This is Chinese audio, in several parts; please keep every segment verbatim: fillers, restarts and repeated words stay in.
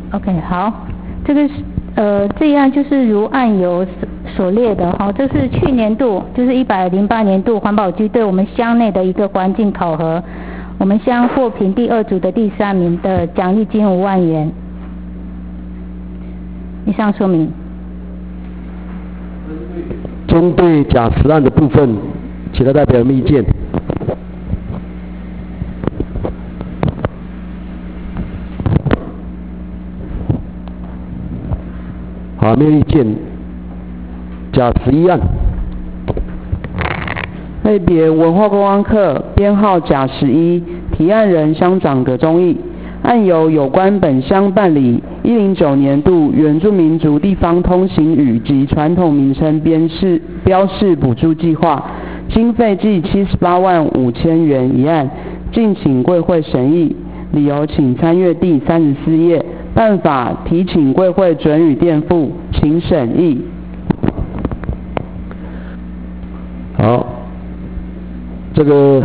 OK， 好，这个是呃这样就是如案由所列的哈，这是去年度就是一百零八年度环保局对我们乡内的一个环境考核，我们乡获评第二组的第三名的奖励金五万元。以上说明。 针对甲十案的部分，其他代表有没有意见？好，没有意见。甲十一案。 类别文化观光客，编号甲十一，提案人乡长葛忠义。案由有关本乡办理一零九年度原住民族地方通行语及传统名称编示标示补助计划，经费计七十八万五千元一案，敬请贵会审议。理由请参阅第三十四页。办法提请贵会准予垫付，请审议。 好，这个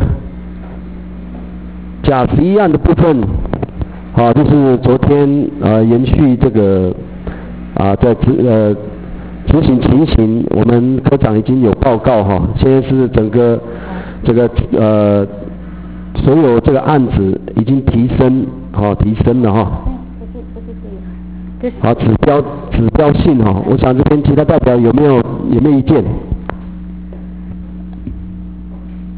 甲十一案的部分。好，就是昨天呃延续这个啊在执呃执行情形，我们科长已经有报告哈，现在是整个这个呃所有这个案子已经提升，好提升了哈。好，指标指标性哈，我想这边其他代表有没有有没有意见？